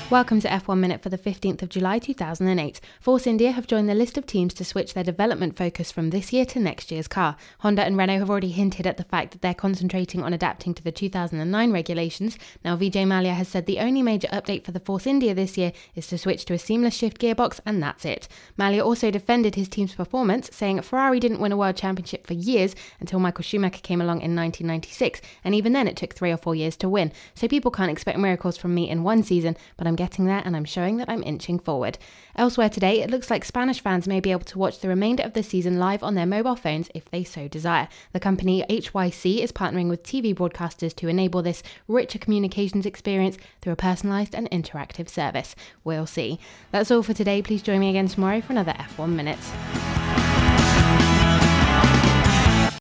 Welcome to F1 Minute for the 15th of July 2008. Force India have joined the list of teams to switch their development focus from this year to next year's car. Honda and Renault have already hinted at the fact that they're concentrating on adapting to the 2009 regulations. Now Vijay Mallya has said the only major update for the Force India this year is to switch to a seamless shift gearbox, and that's it. Mallya also defended his team's performance, saying Ferrari didn't win a world championship for years until Michael Schumacher came along in 1996, and even then it took 3 or 4 years to win. So people can't expect miracles from me in one season, but I'm getting there and I'm showing that I'm inching forward. Elsewhere today, it looks like Spanish fans may be able to watch the remainder of the season live on their mobile phones if they so desire. The company HYC is partnering with TV broadcasters to enable this richer communications experience through a personalised and interactive service. We'll see. That's all for today. Please join me again tomorrow for another F1 Minute.